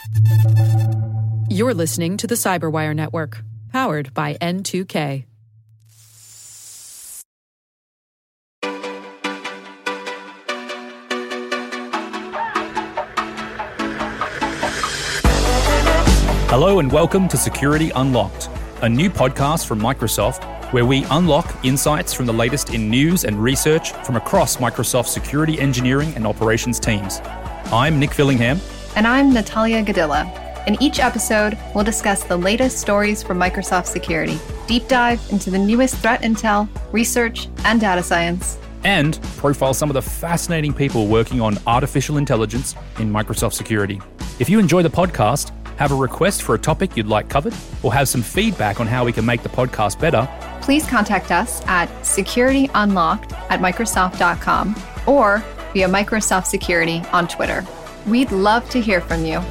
You're listening to the Cyberwire Network, powered by N2K. Hello and welcome to Security Unlocked, a new podcast from Microsoft where we unlock insights from the latest in news and research from across Microsoft's security engineering and operations teams. I'm Nick Fillingham. And I'm Natalia Gadilla. In each episode, we'll discuss the latest stories from Microsoft Security, deep dive into the newest threat intel, research, and data science, and profile some of the fascinating people working on artificial intelligence in Microsoft Security. If you enjoy the podcast, have a request for a topic you'd like covered, or have some feedback on how we can make the podcast better, please contact us at securityunlocked@microsoft.com or via Microsoft Security on Twitter. We'd love to hear from you.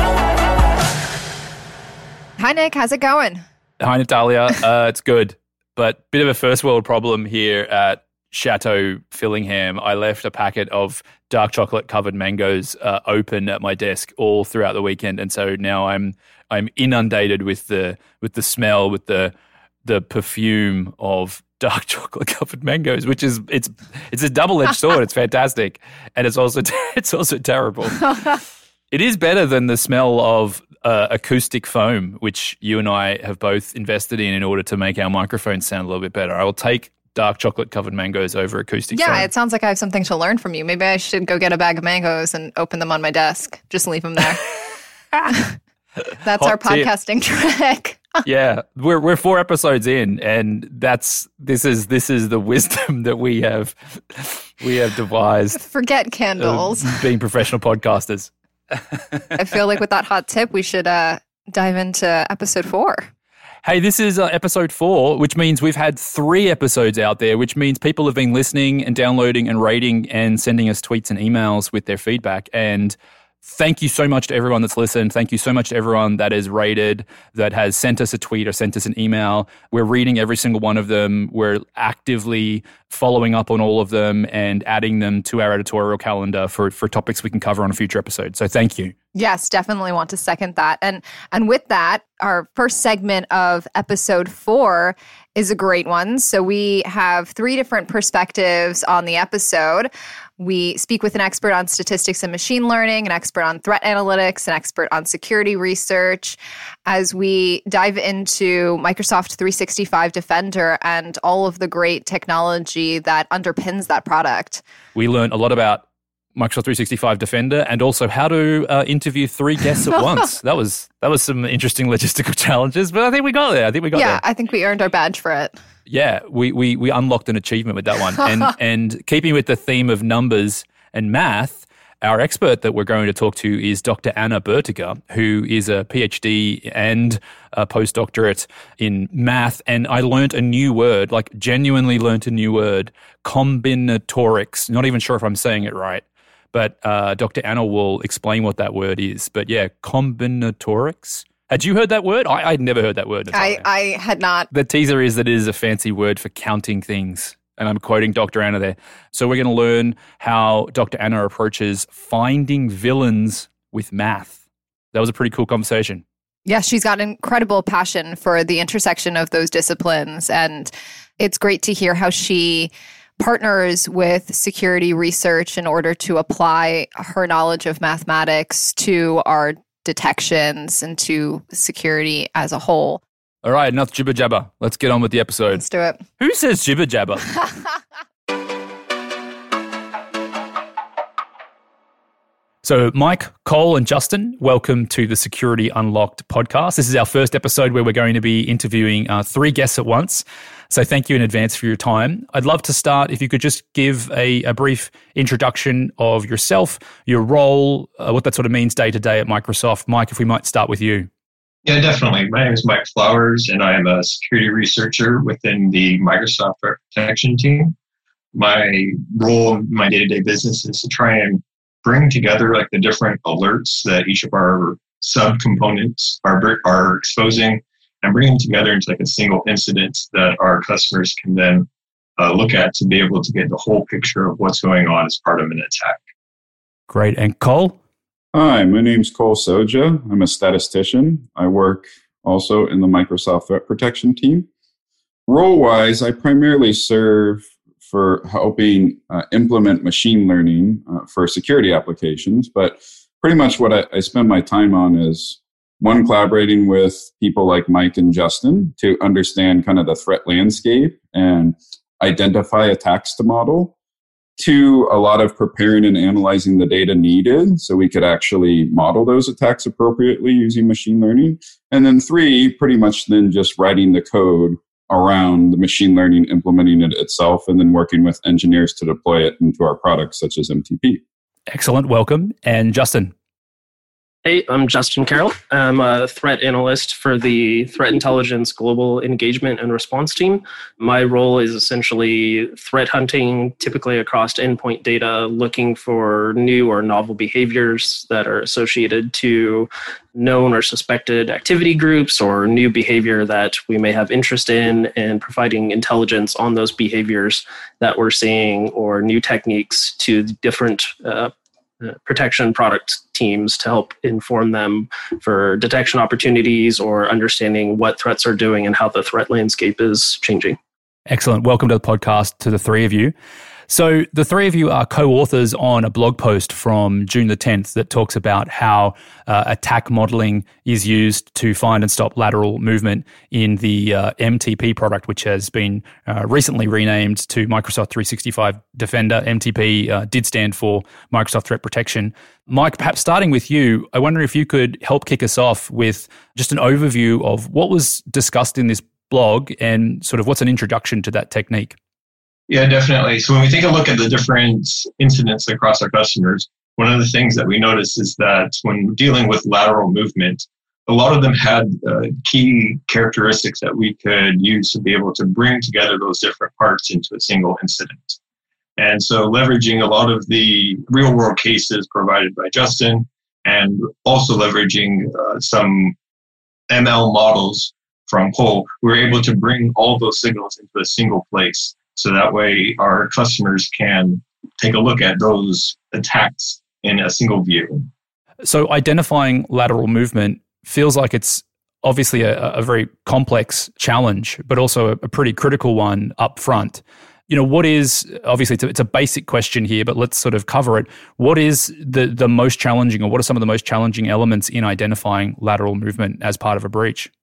Hi, Nick. How's it going? Hi, Natalia. It's good, but bit of a first world problem here at Chateau Fillingham. I left a packet of dark chocolate covered mangoes open at my desk all throughout the weekend, and so now I'm inundated with the smell, with the perfume of dark chocolate covered mangoes, which is it's a double-edged sword. It's fantastic, and it's also terrible. It is better than the smell of acoustic foam, which you and I have both invested in order to make our microphones sound a little bit better. I will take dark chocolate covered mangoes over acoustic foam. Yeah, it sounds like I have something to learn from you. Maybe I should go get a bag of mangoes and open them on my desk. Just leave them there. That's our podcasting trick. Yeah, we're 4 episodes in, and this is the wisdom that we have devised. Forget candles. Being professional podcasters. I feel like with that hot tip, we should dive into episode 4. Hey, this is episode 4, which means we've had 3 episodes out there, which means people have been listening and downloading and rating and sending us tweets and emails with their feedback. And thank you so much to everyone that's listened. Thank you so much to everyone that has rated, that has sent us a tweet or sent us an email. We're reading every single one of them. We're actively following up on all of them and adding them to our editorial calendar for topics we can cover on a future episode. So thank you. Yes, definitely want to second that. And with that, our first segment of episode 4 is a great one. So we have 3 different perspectives on the episode. We speak with an expert on statistics and machine learning, an expert on threat analytics, an expert on security research, as we dive into Microsoft 365 Defender and all of the great technology that underpins that product. We learned a lot about Microsoft 365 Defender and also how to interview 3 guests at once. That was some interesting logistical challenges, but I think we got there. Yeah, I think we earned our badge for it. Yeah, we unlocked an achievement with that one. And keeping with the theme of numbers and math, our expert that we're going to talk to is Dr. Anna Bertiger, who is a PhD and a postdoctorate in math. And I learned a new word, like genuinely learned a new word, combinatorics. Not even sure if I'm saying it right. But Dr. Anna will explain what that word is. But yeah, combinatorics. Had you heard that word? I'd never heard that word. I had not. The teaser is that it is a fancy word for counting things. And I'm quoting Dr. Anna there. So we're going to learn how Dr. Anna approaches finding villains with math. That was a pretty cool conversation. Yes, she's got an incredible passion for the intersection of those disciplines. And it's great to hear how she partners with security research in order to apply her knowledge of mathematics to our detections and to security as a whole. All right, enough jibber jabber. Let's get on with the episode. Let's do it. Who says jibber jabber? So Mike, Cole, and Justin, welcome to the Security Unlocked podcast. This is our first episode where we're going to be interviewing 3 guests at once. So thank you in advance for your time. I'd love to start, if you could just give a brief introduction of yourself, your role, what that sort of means day to day at Microsoft. Mike, if we might start with you. Yeah, definitely. My name is Mike Flowers, and I am a security researcher within the Microsoft Threat Protection team. My role in my day-to-day business is to try and bring together like the different alerts that each of our subcomponents are exposing, and bring them together into like a single incident that our customers can then look at to be able to get the whole picture of what's going on as part of an attack. Great. And Cole? Hi, my name's Cole Soja. I'm a statistician. I work also in the Microsoft Threat Protection team. Role-wise, I primarily serve for helping implement machine learning for security applications, but pretty much what I spend my time on is, one, collaborating with people like Mike and Justin to understand kind of the threat landscape and identify attacks to model. Two, a lot of preparing and analyzing the data needed so we could actually model those attacks appropriately using machine learning. And then three, pretty much then just writing the code around the machine learning, implementing it itself, and then working with engineers to deploy it into our products such as MTP. Excellent. Welcome. And Justin. Hey, I'm Justin Carroll. I'm a threat analyst for the Threat Intelligence Global Engagement and Response team. My role is essentially threat hunting, typically across endpoint data, looking for new or novel behaviors that are associated to known or suspected activity groups or new behavior that we may have interest in, and providing intelligence on those behaviors that we're seeing or new techniques to different protection product teams to help inform them for detection opportunities or understanding what threats are doing and how the threat landscape is changing. Excellent. Welcome to the podcast to the three of you. So the three of you are co-authors on a blog post from June the 10th that talks about how attack modeling is used to find and stop lateral movement in the MTP product, which has been recently renamed to Microsoft 365 Defender. MTP did stand for Microsoft Threat Protection. Mike, perhaps starting with you, I wonder if you could help kick us off with just an overview of what was discussed in this blog and sort of what's an introduction to that technique. Yeah, definitely. So when we take a look at the different incidents across our customers, one of the things that we notice is that when dealing with lateral movement, a lot of them had key characteristics that we could use to be able to bring together those different parts into a single incident. And so leveraging a lot of the real world cases provided by Justin, and also leveraging some ML models from Cole, we were able to bring all those signals into a single place. So that way our customers can take a look at those attacks in a single view. So identifying lateral movement feels like it's obviously a very complex challenge, but also a pretty critical one up front. You know, what is, obviously it's a basic question here, but let's sort of cover it. What is the most challenging, or what are some of the most challenging elements in identifying lateral movement as part of a breach?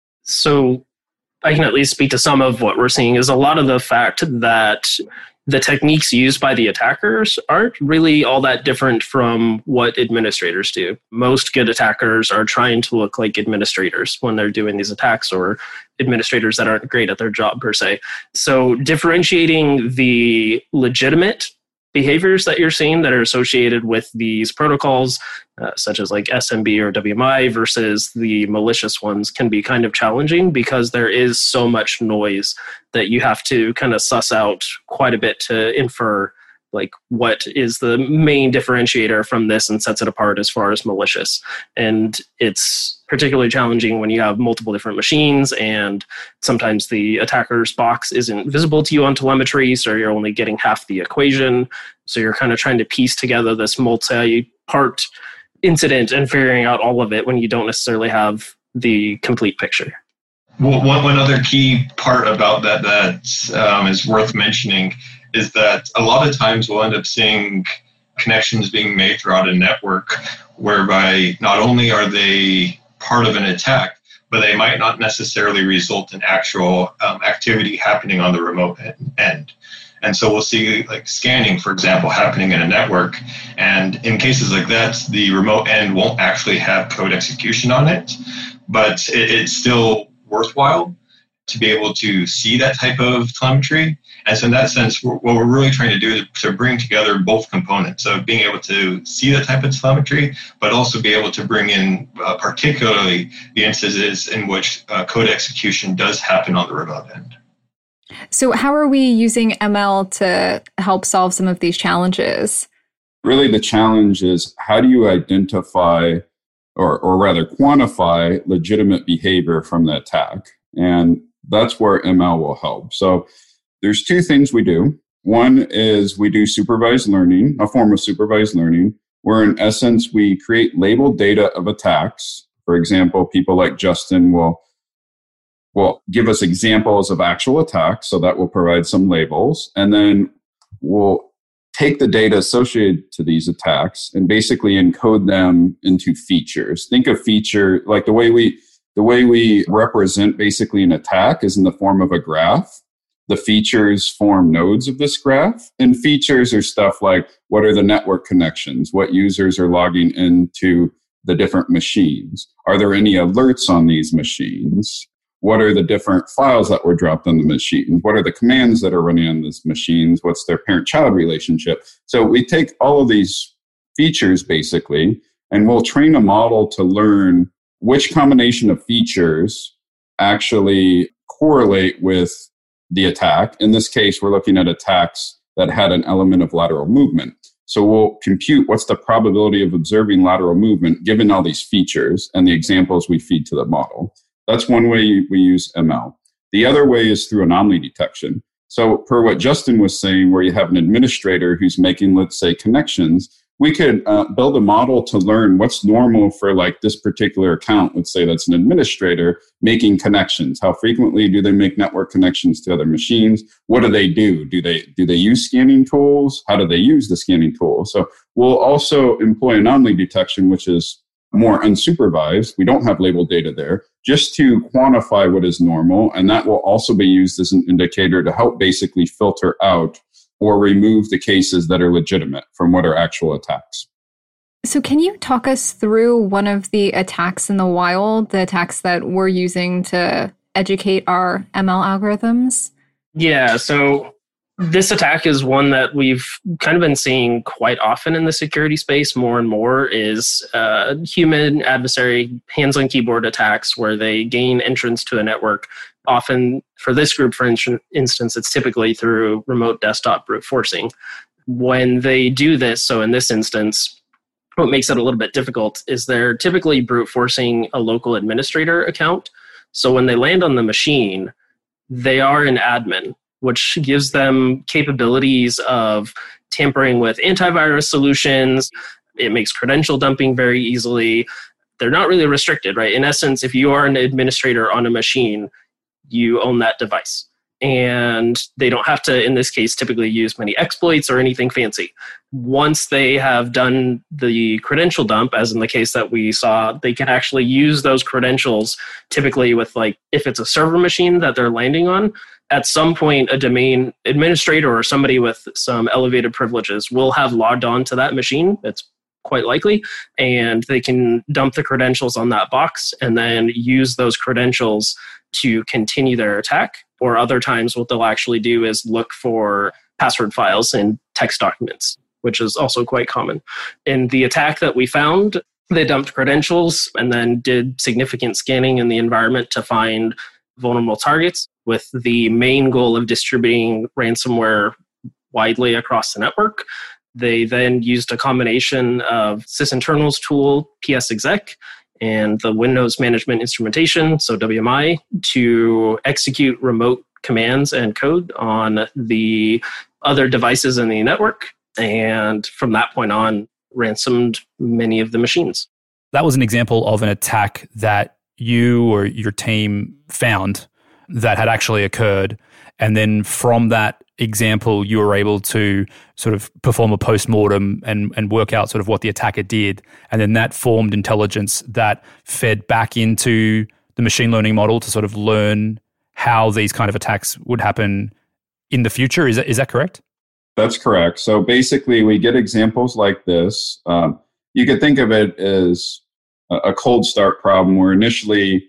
So I can at least speak to some of what we're seeing is a lot of the fact that the techniques used by the attackers aren't really all that different from what administrators do. Most good attackers are trying to look like administrators when they're doing these attacks, or administrators that aren't great at their job per se. So differentiating the legitimate behaviors that you're seeing that are associated with these protocols, such as like SMB or WMI, versus the malicious ones can be kind of challenging because there is so much noise that you have to kind of suss out quite a bit to infer like what is the main differentiator from this and sets it apart as far as malicious. And it's particularly challenging when you have multiple different machines and sometimes the attacker's box isn't visible to you on telemetry, so you're only getting half the equation. So you're kind of trying to piece together this multi-part incident and figuring out all of it when you don't necessarily have the complete picture. Well, one other key part about that is worth mentioning is that a lot of times we'll end up seeing connections being made throughout a network whereby not only are they part of an attack, but they might not necessarily result in actual activity happening on the remote end. And so we'll see like scanning, for example, happening in a network. And in cases like that, the remote end won't actually have code execution on it, but it's still worthwhile to be able to see that type of telemetry. And so in that sense, what we're really trying to do is to bring together both components. So being able to see that type of telemetry, but also be able to bring in particularly the instances in which code execution does happen on the remote end. So how are we using ML to help solve some of these challenges? Really, the challenge is how do you identify or rather quantify legitimate behavior from the attack? And that's where ML will help. So there's two things we do. One is we do supervised learning, a form of supervised learning, where in essence, we create labeled data of attacks. For example, people like Justin will give us examples of actual attacks, so that will provide some labels. And then we'll take the data associated to these attacks and basically encode them into features. Think of feature like the way we represent basically an attack is in the form of a graph. The features form nodes of this graph. And features are stuff like what are the network connections? What users are logging into the different machines? Are there any alerts on these machines? What are the different files that were dropped on the machine? What are the commands that are running on these machines? What's their parent-child relationship? So we take all of these features basically, and we'll train a model to learn which combination of features actually correlate with the attack. In this case, we're looking at attacks that had an element of lateral movement. So we'll compute what's the probability of observing lateral movement given all these features and the examples we feed to the model. That's one way we use ML. The other way is through anomaly detection. So per what Justin was saying, where you have an administrator who's making, let's say, connections, we could build a model to learn what's normal for like this particular account. Let's say that's an administrator making connections. How frequently do they make network connections to other machines? What do they do? Do they use scanning tools? How do they use the scanning tool? So we'll also employ anomaly detection, which is more unsupervised. We don't have labeled data there, just to quantify what is normal. And that will also be used as an indicator to help basically filter out or remove the cases that are legitimate from what are actual attacks. So can you talk us through one of the attacks in the wild, the attacks that we're using to educate our ML algorithms? Yeah, so this attack is one that we've kind of been seeing quite often in the security space more and more is human adversary hands on keyboard attacks where they gain entrance to a network. Often for this group, for instance, it's typically through remote desktop brute forcing. When they do this, so in this instance, what makes it a little bit difficult is they're typically brute forcing a local administrator account. So when they land on the machine, they are an admin, which gives them capabilities of tampering with antivirus solutions. It makes credential dumping very easily. They're not really restricted, right? In essence, if you are an administrator on a machine, you own that device. And they don't have to, in this case, typically use many exploits or anything fancy. Once they have done the credential dump, as in the case that we saw, they can actually use those credentials typically with like, if it's a server machine that they're landing on, at some point, a domain administrator or somebody with some elevated privileges will have logged on to that machine. It's quite likely. And they can dump the credentials on that box and then use those credentials to continue their attack. Or other times, what they'll actually do is look for password files in text documents, which is also quite common. In the attack that we found, they dumped credentials and then did significant scanning in the environment to find vulnerable targets with the main goal of distributing ransomware widely across the network. They then used a combination of sysinternals tool, PsExec, and the Windows Management Instrumentation, so WMI, to execute remote commands and code on the other devices in the network. And from that point on, ransomed many of the machines. That was an example of an attack that you or your team found that had actually occurred. And then from that example, you were able to sort of perform a post-mortem and work out sort of what the attacker did. And then that formed intelligence that fed back into the machine learning model to sort of learn how these kind of attacks would happen in the future. Is that correct? That's correct. So basically, we get examples like this. You could think of it as a cold start problem where initially,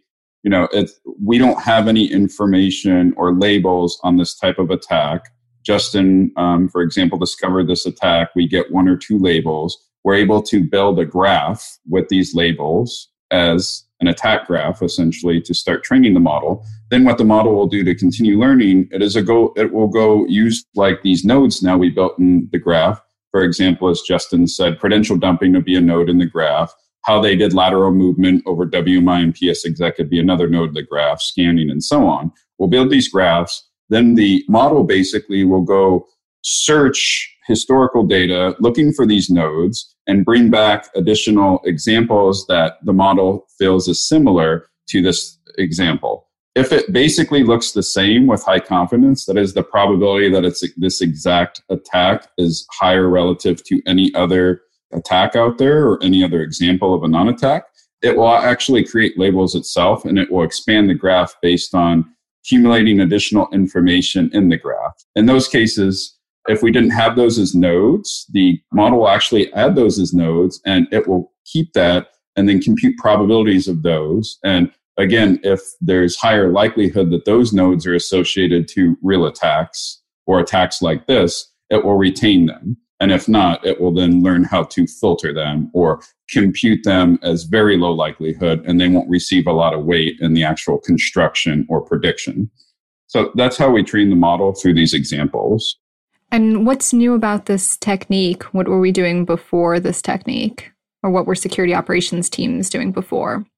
we don't have any information or labels on this type of attack. Justin, for example, discovered this attack. We get one or two labels. We're able to build a graph with these labels as an attack graph, essentially, to start training the model. Then what the model will do to continue learning, it will go use like these nodes now we built in the graph. For example, as Justin said, credential dumping would be a node in the graph. How they did lateral movement over WMI and PsExec could be another node of the graph, scanning and so on. We'll build these graphs. Then the model basically will go search historical data, looking for these nodes, and bring back additional examples that the model feels is similar to this example. If it basically looks the same with high confidence, that is, the probability that it's this exact attack is higher relative to any other attack out there or any other example of a non-attack, it will actually create labels itself, and it will expand the graph based on accumulating additional information in the graph. In those cases, if we didn't have those as nodes, the model will actually add those as nodes, and it will keep that and then compute probabilities of those. And again, if there's higher likelihood that those nodes are associated to real attacks or attacks like this, it will retain them. And if not, it will then learn how to filter them or compute them as very low likelihood, and they won't receive a lot of weight in the actual construction or prediction. So that's how we train the model through these examples. And what's new about this technique? What were we doing before this technique? Or what were security operations teams doing before?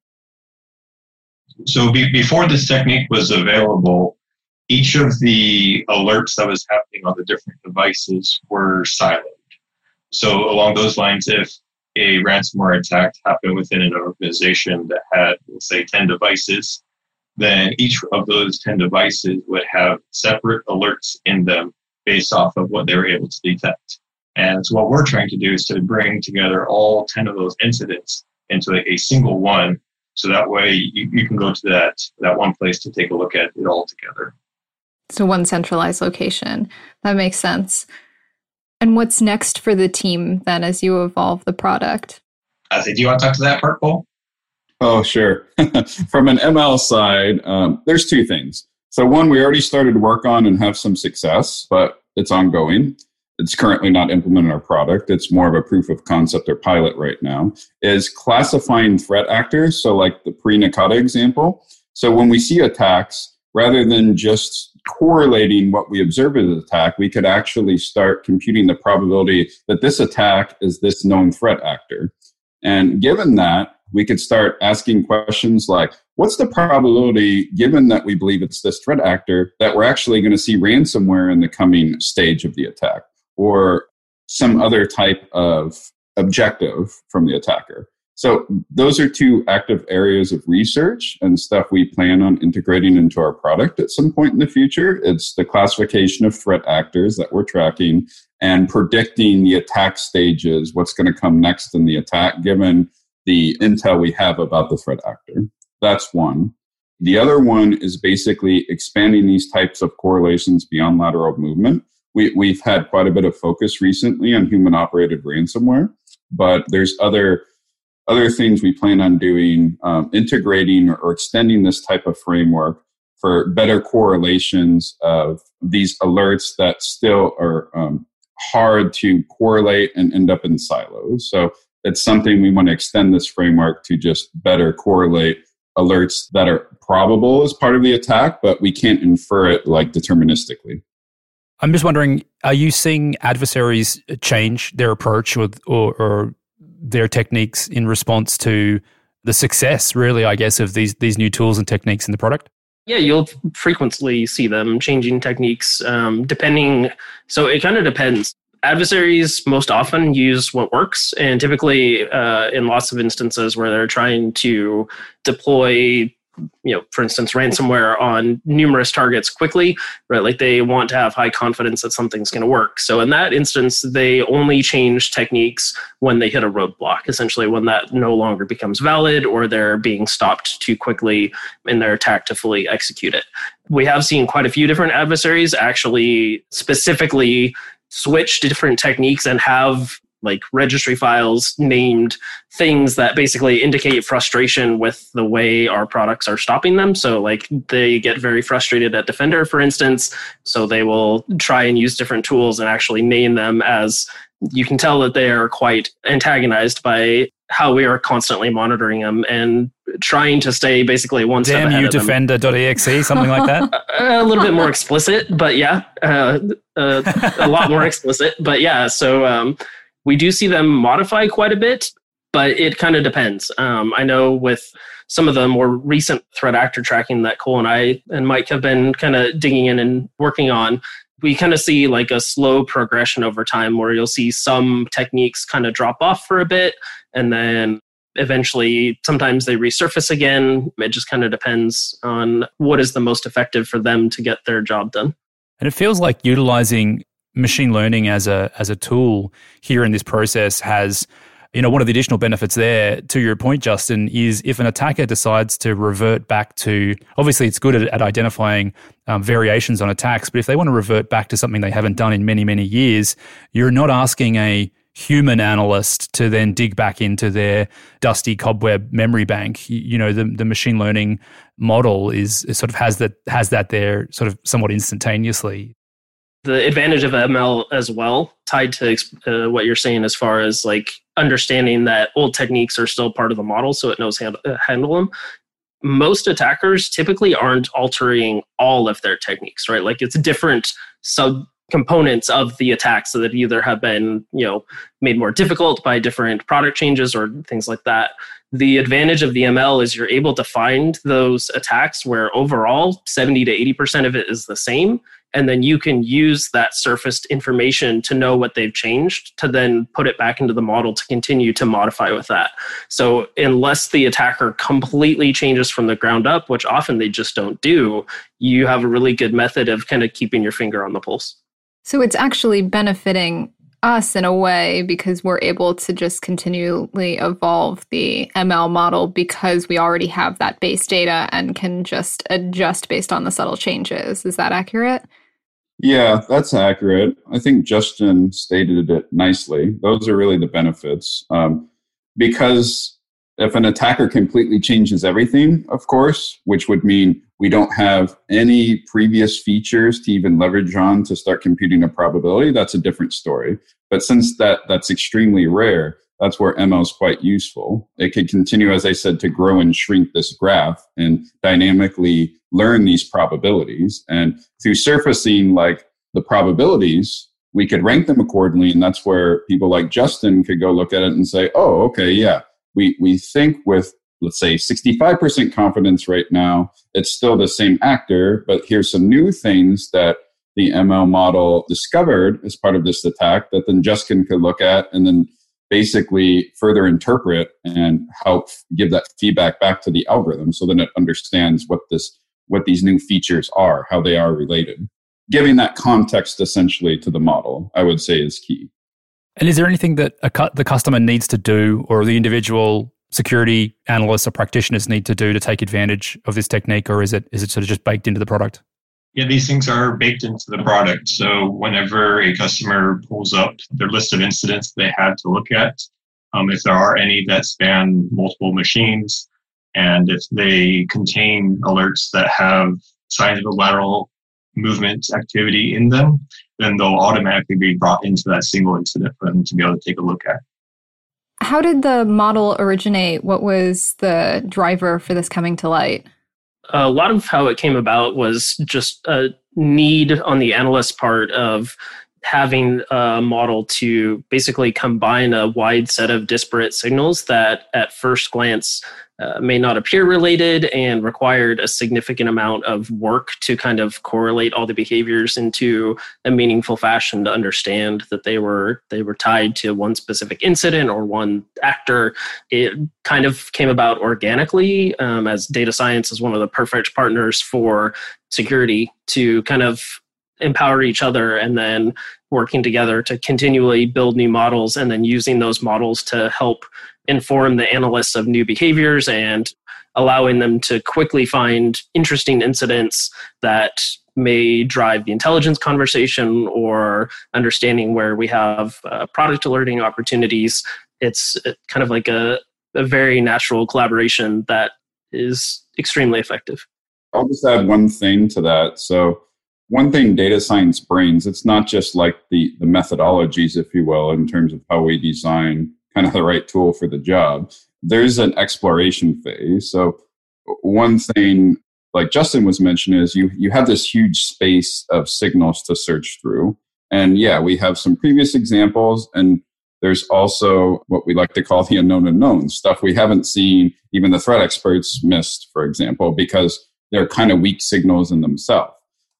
So before this technique was available, each of the alerts that was happening on the different devices were siloed. So along those lines, if a ransomware attack happened within an organization that had, let's say, 10 devices, then each of those 10 devices would have separate alerts in them based off of what they were able to detect. And so what we're trying to do is to bring together all 10 of those incidents into a single one, so that way you can go to that one place to take a look at it all together. So one centralized location. That makes sense. And what's next for the team then as you evolve the product? I think, do you want to talk to that part, Paul? Oh, sure. From an ML side, there's two things. So one, we already started work on and have some success, but it's ongoing. It's currently not implemented in our product. It's more of a proof of concept or pilot right now, is classifying threat actors. So like the pre-Nakata example. So when we see attacks, rather than just correlating what we observe as an attack, we could actually start computing the probability that this attack is this known threat actor. And given that, we could start asking questions like, what's the probability, given that we believe it's this threat actor, that we're actually going to see ransomware in the coming stage of the attack, or some other type of objective from the attacker? So those are two active areas of research and stuff we plan on integrating into our product at some point in the future. It's the classification of threat actors that we're tracking and predicting the attack stages, what's going to come next in the attack, given the intel we have about the threat actor. That's one. The other one is basically expanding these types of correlations beyond lateral movement. We've had quite a bit of focus recently on human-operated ransomware, but there's other things we plan on doing, integrating or extending this type of framework for better correlations of these alerts that still are hard to correlate and end up in silos. So it's something we want to extend this framework to just better correlate alerts that are probable as part of the attack, but we can't infer it like deterministically. I'm just wondering, are you seeing adversaries change their approach or their techniques in response to the success, really, I guess, of these new tools and techniques in the product? Yeah, you'll frequently see them changing techniques depending. So it kind of depends. Adversaries most often use what works, and typically in lots of instances where they're trying to deploy, for instance, ransomware on numerous targets quickly, right? Like they want to have high confidence that something's going to work. So in that instance, they only change techniques when they hit a roadblock, essentially when that no longer becomes valid or they're being stopped too quickly in their attack to fully execute it. We have seen quite a few different adversaries actually specifically switch to different techniques and have like registry files named things that basically indicate frustration with the way our products are stopping them. So like they get very frustrated at Defender, for instance. So they will try and use different tools and actually name them, as you can tell that they are quite antagonized by how we are constantly monitoring them and trying to stay basically one step ahead of them. Damn you, Defender.exe, something like that? A little bit more explicit, but yeah, a lot more explicit. But yeah, so we do see them modify quite a bit, but it kind of depends. I know with some of the more recent threat actor tracking that Cole and I and Mike have been kind of digging in and working on, we kind of see like a slow progression over time where you'll see some techniques kind of drop off for a bit and then eventually sometimes they resurface again. It just kind of depends on what is the most effective for them to get their job done. And it feels like utilizing machine learning as a tool here in this process has, one of the additional benefits there, to your point, Justin, is if an attacker decides to revert back to, obviously it's good at identifying variations on attacks, but if they want to revert back to something they haven't done in many, many years, you're not asking a human analyst to then dig back into their dusty cobweb memory bank. The machine learning model is sort of has that there sort of somewhat instantaneously. The advantage of ML as well, tied to what you're saying as far as like understanding that old techniques are still part of the model, so it knows how to handle them. Most attackers typically aren't altering all of their techniques, right? Like it's different subcomponents of the attacks that either have been, made more difficult by different product changes or things like that. The advantage of the ML is you're able to find those attacks where overall 70 to 80% of it is the same. And then you can use that surfaced information to know what they've changed to then put it back into the model to continue to modify with that. So unless the attacker completely changes from the ground up, which often they just don't do, you have a really good method of kind of keeping your finger on the pulse. So it's actually benefiting us in a way because we're able to just continually evolve the ML model because we already have that base data and can just adjust based on the subtle changes. Is that accurate? Yeah, that's accurate. I think Justin stated it nicely. Those are really the benefits. Because if an attacker completely changes everything, of course, which would mean we don't have any previous features to even leverage on to start computing a probability, that's a different story. But since that's extremely rare, that's where ML is quite useful. It could continue, as I said, to grow and shrink this graph and dynamically learn these probabilities. And through surfacing like the probabilities, we could rank them accordingly. And that's where people like Justin could go look at it and say, oh, okay, yeah, we think with, let's say, 65% confidence right now, it's still the same actor, but here's some new things that the ML model discovered as part of this attack that then Justin could look at and then basically further interpret and help give that feedback back to the algorithm so then it understands what these new features are, how they are related. Giving that context essentially to the model, I would say, is key. And is there anything that the customer needs to do or the individual security analysts or practitioners need to do to take advantage of this technique, or is it sort of just baked into the product? Yeah, these things are baked into the product. So whenever a customer pulls up their list of incidents they had to look at, if there are any that span multiple machines, and if they contain alerts that have signs of a lateral movement activity in them, then they'll automatically be brought into that single incident for them to be able to take a look at. How did the model originate? What was the driver for this coming to light? A lot of how it came about was just a need on the analyst part of having a model to basically combine a wide set of disparate signals that at first glance may not appear related and required a significant amount of work to kind of correlate all the behaviors into a meaningful fashion to understand that they were tied to one specific incident or one actor. It kind of came about organically as data science is one of the perfect partners for security to kind of empower each other and then working together to continually build new models and then using those models to help inform the analysts of new behaviors and allowing them to quickly find interesting incidents that may drive the intelligence conversation or understanding where we have product alerting opportunities. It's kind of like a very natural collaboration that is extremely effective. I'll just add one thing to that. So one thing data science brings, it's not just like the methodologies, if you will, in terms of how we design kind of the right tool for the job. There's an exploration phase. So one thing, like Justin was mentioning, is you have this huge space of signals to search through. And yeah, we have some previous examples, and there's also what we like to call the unknown unknowns, stuff we haven't seen, even the threat experts missed, for example, because they're kind of weak signals in themselves.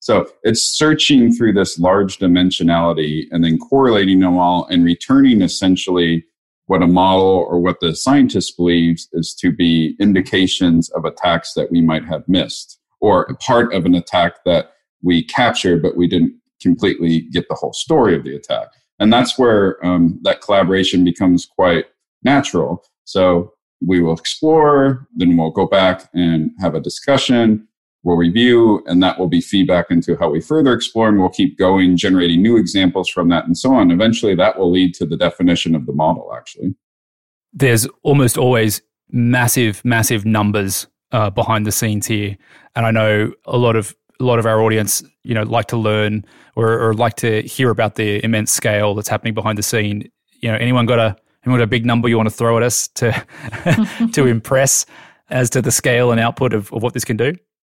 So it's searching through this large dimensionality and then correlating them all and returning essentially what a model or what the scientist believes is to be indications of attacks that we might have missed, or a part of an attack that we captured, but we didn't completely get the whole story of the attack. And that's where that collaboration becomes quite natural. So we will explore, then we'll go back and have a discussion, we'll review, and that will be feedback into how we further explore, and we'll keep going, generating new examples from that and so on. Eventually, that will lead to the definition of the model, actually. There's almost always massive numbers behind the scenes here. And I know a lot of our audience, like to learn or like to hear about the immense scale that's happening behind the scene. Anyone got a big number you want to throw at us to to impress as to the scale and output of what this can do?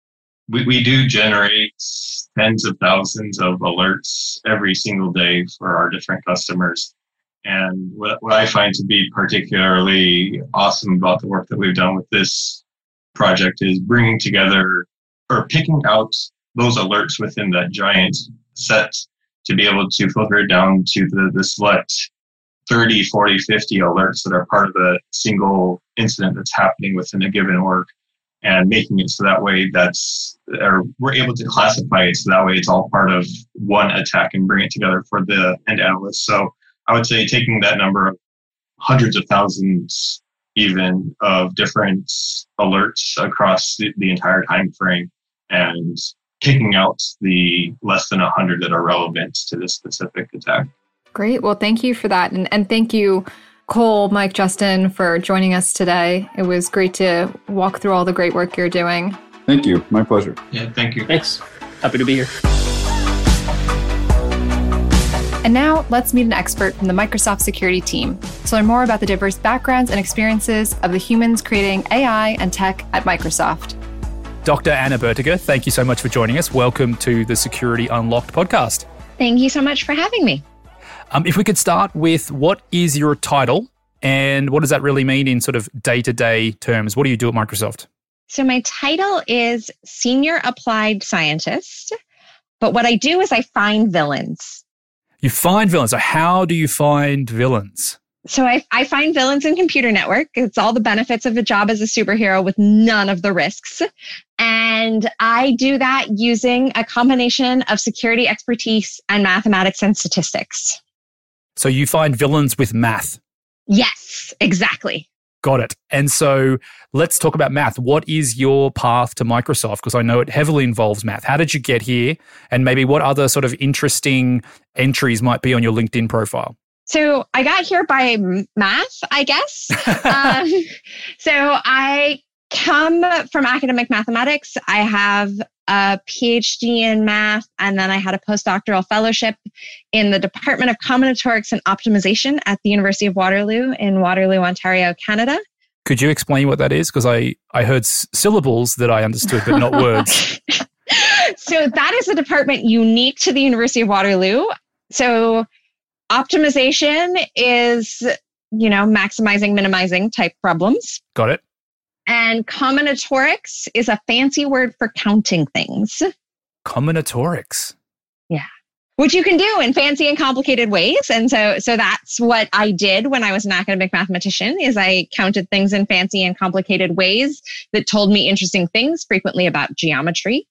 We do generate tens of thousands of alerts every single day for our different customers. And what I find to be particularly awesome about the work that we've done with this project is bringing together or picking out those alerts within that giant set to be able to filter it down to the select 30, 40, 50 alerts that are part of a single incident that's happening within a given org, and making it so that way we're able to classify it so that way it's all part of one attack and bring it together for the end analyst. So I would say taking that number of hundreds of thousands even of different alerts across the entire time frame and picking out the less than 100 that are relevant to this specific attack. Great. Well, thank you for that. And thank you, Cole, Mike, Justin, for joining us today. It was great to walk through all the great work you're doing. Thank you. My pleasure. Yeah, thank you. Thanks. Happy to be here. And now let's meet an expert from the Microsoft security team to learn more about the diverse backgrounds and experiences of the humans creating AI and tech at Microsoft. Dr. Anna Bertiger, thank you so much for joining us. Welcome to the Security Unlocked podcast. Thank you so much for having me. If we could start with, what is your title and what does that really mean in sort of day-to-day terms? What do you do at Microsoft? So my title is Senior Applied Scientist, but what I do is I find villains. You find villains. So how do you find villains? So I find villains in Computer Network. It's all the benefits of a job as a superhero with none of the risks. And I do that using a combination of security expertise and mathematics and statistics. So you find villains with math? Yes, exactly. Got it. And so let's talk about math. What is your path to Microsoft? Because I know it heavily involves math. How did you get here? And maybe what other sort of interesting entries might be on your LinkedIn profile? So I got here by math, I guess. So I come from academic mathematics. I have a PhD in math, and then I had a postdoctoral fellowship in the Department of Combinatorics and Optimization at the University of Waterloo in Waterloo, Ontario, Canada. Could you explain what that is? Because I heard syllables that I understood, but not words. So that is a department unique to the University of Waterloo. So optimization is, maximizing, minimizing type problems. Got it. And combinatorics is a fancy word for counting things. Combinatorics? Yeah. Which you can do in fancy and complicated ways. And so that's what I did when I was an academic mathematician, is I counted things in fancy and complicated ways that told me interesting things, frequently about geometry.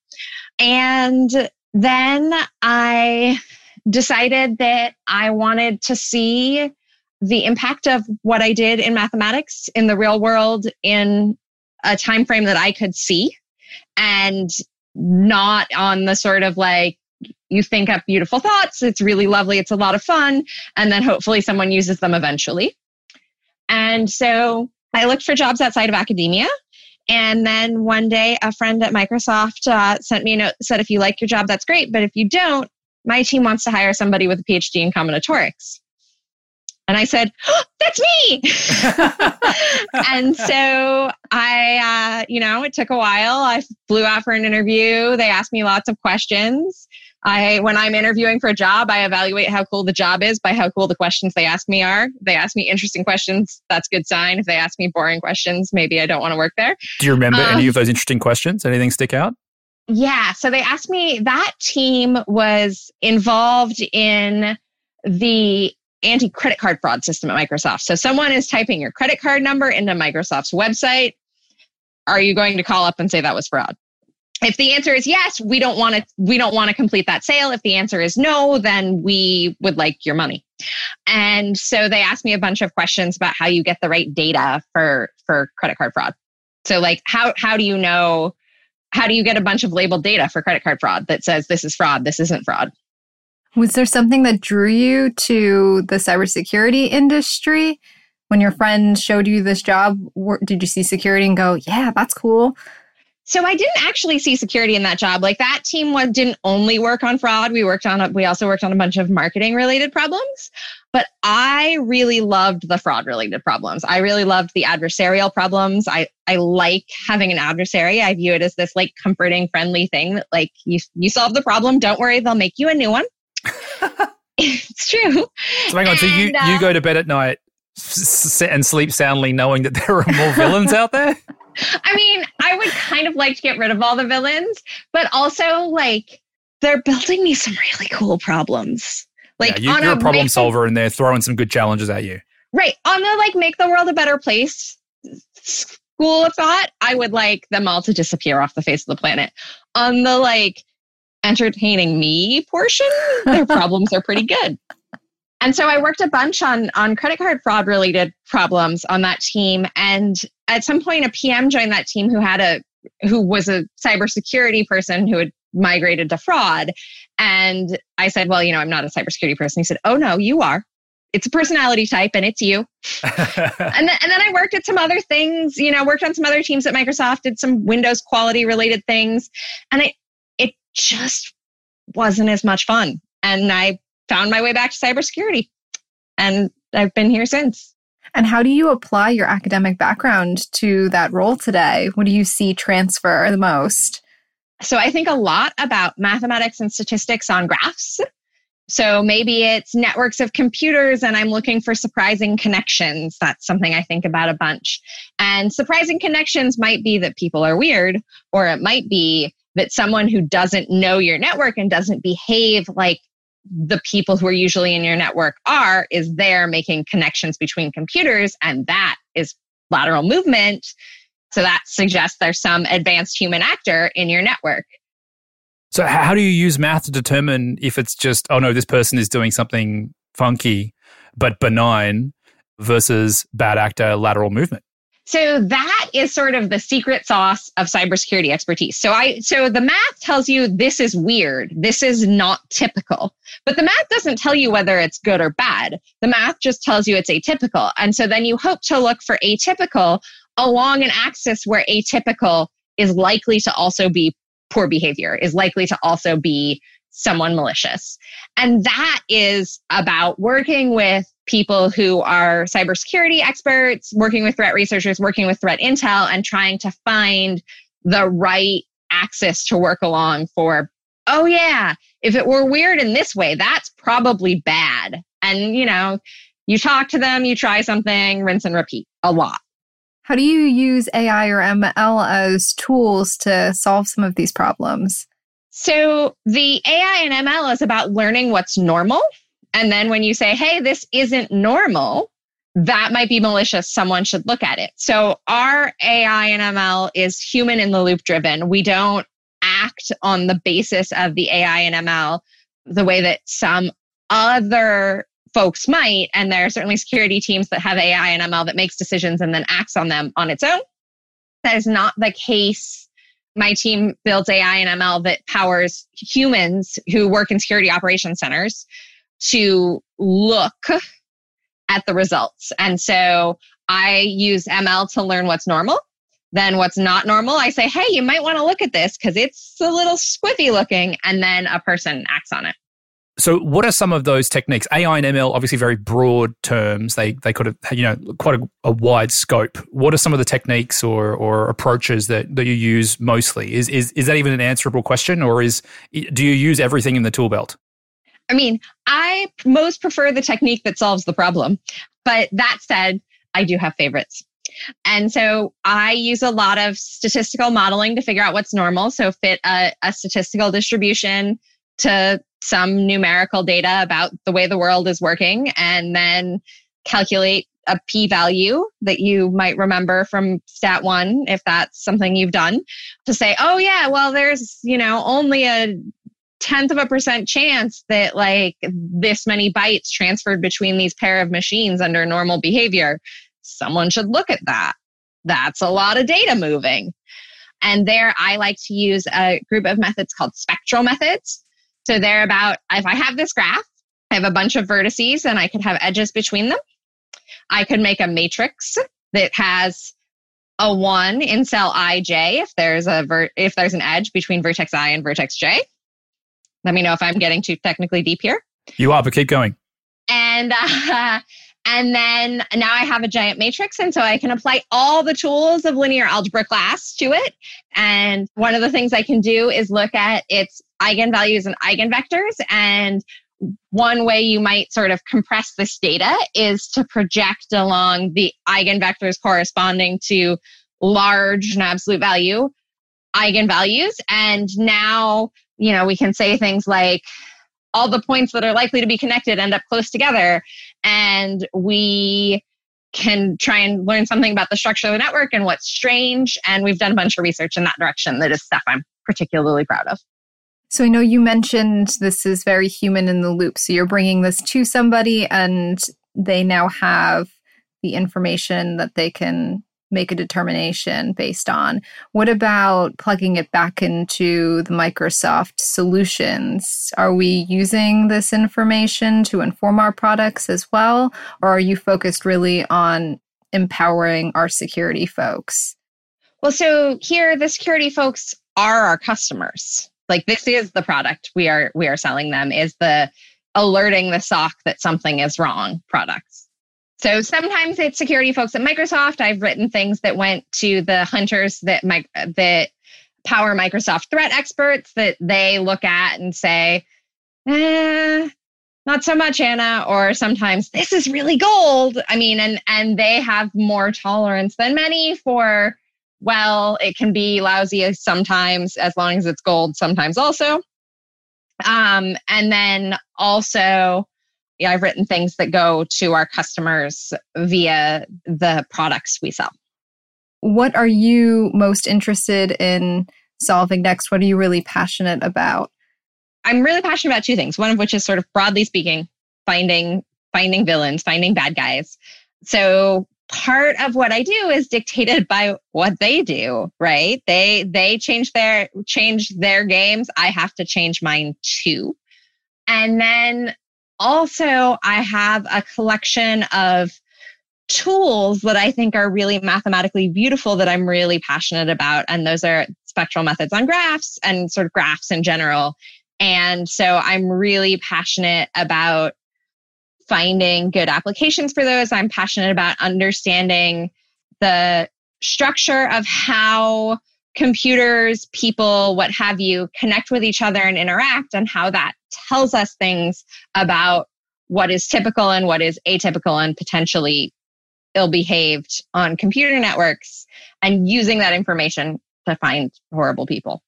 And then I decided that I wanted to see the impact of what I did in mathematics in the real world in a time frame that I could see, and not on the sort of like, you think up beautiful thoughts, it's really lovely, it's a lot of fun, and then hopefully someone uses them eventually. And so I looked for jobs outside of academia. And then one day a friend at Microsoft sent me a note, said, if you like your job, that's great. But if you don't, my team wants to hire somebody with a PhD in combinatorics. And I said, oh, that's me. And so it took a while. I flew out for an interview. They asked me lots of questions. When I'm interviewing for a job, I evaluate how cool the job is by how cool the questions they ask me are. They ask me interesting questions. That's a good sign. If they ask me boring questions, maybe I don't want to work there. Do you remember any of those interesting questions? Anything stick out? Yeah. So they asked me, that team was involved in the anti-credit card fraud system at Microsoft. So someone is typing your credit card number into Microsoft's website. Are you going to call up and say that was fraud? If the answer is yes, we don't want to complete that sale. If the answer is no, then we would like your money. And so they asked me a bunch of questions about how you get the right data for credit card fraud. So like, how do you know, how do you get a bunch of labeled data for credit card fraud that says this is fraud, this isn't fraud? Was there something that drew you to the cybersecurity industry? When your friend showed you this job, did you see security and go, yeah, that's cool? So I didn't actually see security in that job. Like that team didn't only work on fraud. We also worked on a bunch of marketing related problems, but I really loved the fraud related problems. I really loved the adversarial problems. I like having an adversary. I view it as this like comforting, friendly thing that like you solve the problem. Don't worry, they'll make you a new one. It's true. So hang on, so you go to bed at night and sleep soundly knowing that there are more villains out there? I mean, I would kind of like to get rid of all the villains, but also like they're building me some really cool problems. Like you're a problem solver and they're throwing some good challenges at you. Right. On the like make the world a better place school of thought, I would like them all to disappear off the face of the planet. On the like entertaining me portion, their problems are pretty good. And so I worked a bunch on credit card fraud related problems on that team. And at some point, a PM joined that team who was a cybersecurity person who had migrated to fraud. And I said, well, I'm not a cybersecurity person. He said, oh no, you are. It's a personality type and it's you. and then I worked at some other things, worked on some other teams at Microsoft, did some Windows quality related things. And it just wasn't as much fun. And I found my way back to cybersecurity. And I've been here since. And how do you apply your academic background to that role today? What do you see transfer the most? So I think a lot about mathematics and statistics on graphs. So maybe it's networks of computers and I'm looking for surprising connections. That's something I think about a bunch. And surprising connections might be that people are weird, or it might be that someone who doesn't know your network and doesn't behave like the people who are usually in your network is there making connections between computers, and that is lateral movement. So that suggests there's some advanced human actor in your network. So how do you use math to determine if it's just, oh no, this person is doing something funky but benign versus bad actor lateral movement? So that is sort of the secret sauce of cybersecurity expertise. So the math tells you this is weird. This is not typical. But the math doesn't tell you whether it's good or bad. The math just tells you it's atypical. And so then you hope to look for atypical along an axis where atypical is likely to also be poor behavior, is likely to also be someone malicious. And that is about working with people who are cybersecurity experts, working with threat researchers, working with threat intel, and trying to find the right axis to work along for, oh yeah, if it were weird in this way, that's probably bad. And, you talk to them, you try something, rinse and repeat a lot. How do you use AI or ML as tools to solve some of these problems? So the AI and ML is about learning what's normal. And then when you say, hey, this isn't normal, that might be malicious. Someone should look at it. So our AI and ML is human in the loop driven. We don't act on the basis of the AI and ML the way that some other folks might. And there are certainly security teams that have AI and ML that makes decisions and then acts on them on its own. That is not the case. My team builds AI and ML that powers humans who work in security operations centers to look at the results. And so I use ML to learn what's normal. Then what's not normal, I say, hey, you might want to look at this because it's a little squiffy looking. And then a person acts on it. So what are some of those techniques? AI and ML, obviously very broad terms. They could have, quite a wide scope. What are some of the techniques or approaches that you use mostly? Is that even an answerable question, or do you use everything in the tool belt? I mean, I most prefer the technique that solves the problem. But that said, I do have favorites. And so I use a lot of statistical modeling to figure out what's normal. So fit a statistical distribution to some numerical data about the way the world is working, and then calculate a p-value that you might remember from stat one, if that's something you've done, to say, oh yeah, well, there's, only a 0.1% chance that like this many bytes transferred between these pair of machines under normal behavior. Someone should look at that. That's a lot of data moving. And there I like to use a group of methods called spectral methods. So they're about, if I have this graph, I have a bunch of vertices and I could have edges between them. I could make a matrix that has a 1 in cell ij if there's an edge between vertex I and vertex j. Let me know if I'm getting too technically deep here. You are, but keep going. And then now I have a giant matrix, and so I can apply all the tools of linear algebra class to it. And one of the things I can do is look at its eigenvalues and eigenvectors. And one way you might sort of compress this data is to project along the eigenvectors corresponding to large and absolute value eigenvalues. And now, we can say things like all the points that are likely to be connected end up close together. And we can try and learn something about the structure of the network and what's strange. And we've done a bunch of research in that direction that is stuff I'm particularly proud of. So I know you mentioned this is very human in the loop. So you're bringing this to somebody and they now have the information that they can make a determination based on. What about plugging it back into the Microsoft solutions? Are we using this information to inform our products as well? Or are you focused really on empowering our security folks? Well, so here the security folks are our customers. Like this is the product we are selling them, is the alerting the SOC that something is wrong products. So sometimes it's security folks at Microsoft. I've written things that went to the hunters that power Microsoft threat experts that they look at and say, not so much, Anna. Or sometimes this is really gold. I mean, and they have more tolerance than many for, well, it can be lousy sometimes as long as it's gold, sometimes also. And then also, I've written things that go to our customers via the products we sell. What are you most interested in solving next? What are you really passionate about? I'm really passionate about two things. One of which is sort of broadly speaking, finding villains, finding bad guys. So part of what I do is dictated by what they do, right? They change their games. I have to change mine too. And then also, I have a collection of tools that I think are really mathematically beautiful that I'm really passionate about. And those are spectral methods on graphs and sort of graphs in general. And so I'm really passionate about finding good applications for those. I'm passionate about understanding the structure of how computers, people, what have you, connect with each other and interact, and how that tells us things about what is typical and what is atypical and potentially ill-behaved on computer networks, and using that information to find horrible people.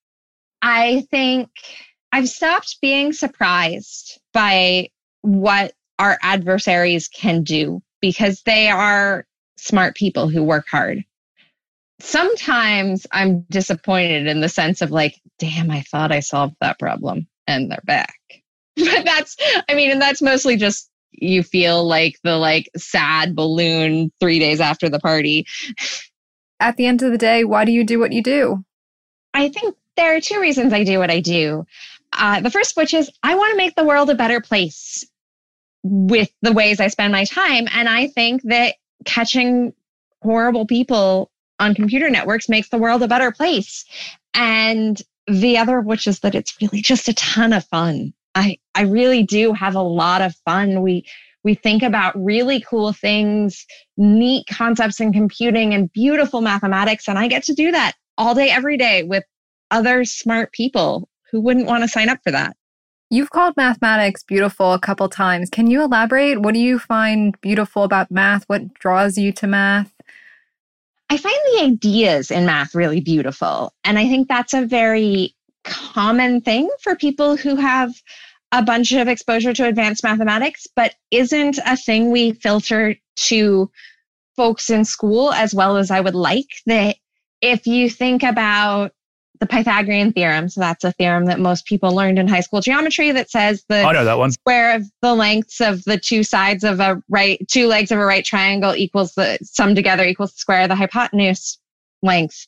I think I've stopped being surprised by what our adversaries can do because they are smart people who work hard. Sometimes I'm disappointed in the sense of like, damn, I thought I solved that problem and they're back. But that's mostly just you feel like the sad balloon 3 days after the party. At the end of the day, why do you do what you do? I think there are two reasons I do what I do. The first of which is I want to make the world a better place with the ways I spend my time. And I think that catching horrible people on computer networks makes the world a better place. And the other of which is that it's really just a ton of fun. I really do have a lot of fun. We think about really cool things, neat concepts in computing and beautiful mathematics. And I get to do that all day, every day with other smart people who wouldn't want to sign up for that. You've called mathematics beautiful a couple times. Can you elaborate? What do you find beautiful about math? What draws you to math? I find the ideas in math really beautiful. And I think that's a very common thing for people who have a bunch of exposure to advanced mathematics, but isn't a thing we filter to folks in school as well as I would like. That if you think about the Pythagorean theorem, so that's a theorem that most people learned in high school geometry that says the I know that one. Square of the lengths of the two sides of two legs of a right triangle equals the sum together equals the square of the hypotenuse length.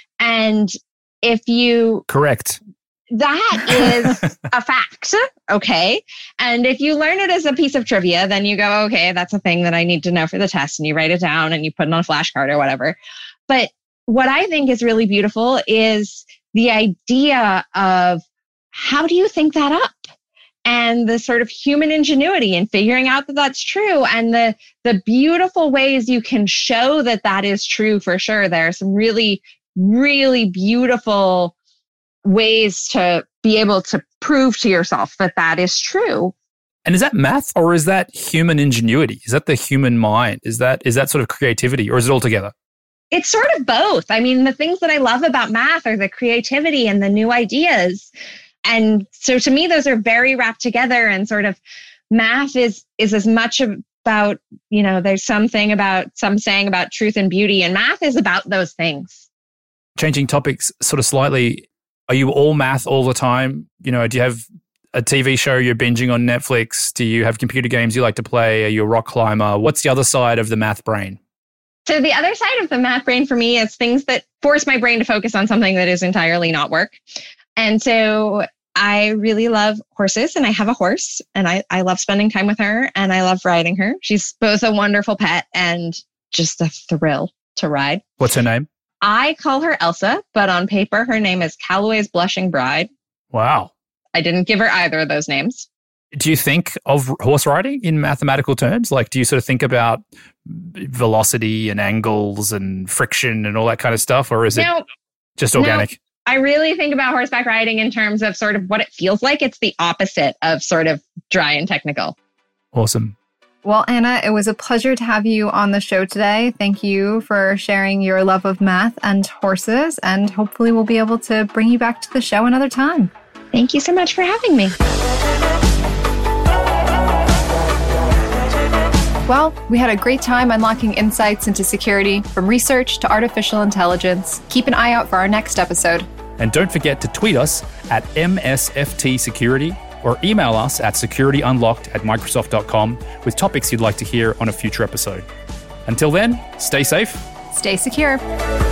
And if you... Correct. That is a fact, okay? And if you learn it as a piece of trivia, then you go, okay, that's a thing that I need to know for the test, and you write it down and you put it on a flashcard or whatever. But what I think is really beautiful is the idea of how do you think that up? And the sort of human ingenuity in figuring out that that's true, and the beautiful ways you can show that that is true for sure. There are some really, really beautiful ways to be able to prove to yourself that that is true. And is that math, or is that human ingenuity? Is that the human mind? Is that sort of creativity, or is it all together? It's sort of both. I mean, the things that I love about math are the creativity and the new ideas. And so to me, those are very wrapped together, and sort of math is as much about, there's some saying about truth and beauty, and math is about those things. Changing topics sort of slightly, are you all math all the time? Do you have a TV show you're binging on Netflix? Do you have computer games you like to play? Are you a rock climber? What's the other side of the math brain? So the other side of the math brain for me is things that force my brain to focus on something that is entirely not work. And so I really love horses, and I have a horse, and I love spending time with her, and I love riding her. She's both a wonderful pet and just a thrill to ride. What's her name? I call her Elsa, but on paper, her name is Callaway's Blushing Bride. Wow. I didn't give her either of those names. Do you think of horse riding in mathematical terms? Like, do you sort of think about velocity and angles and friction and all that kind of stuff? Or is it just organic? No, I really think about horseback riding in terms of sort of what it feels like. It's the opposite of sort of dry and technical. Awesome. Well, Anna, it was a pleasure to have you on the show today. Thank you for sharing your love of math and horses, and hopefully we'll be able to bring you back to the show another time. Thank you so much for having me. Well, we had a great time unlocking insights into security, from research to artificial intelligence. Keep an eye out for our next episode. And don't forget to tweet us at MSFT Security, or email us at securityunlocked@microsoft.com with topics you'd like to hear on a future episode. Until then, stay safe. Stay secure.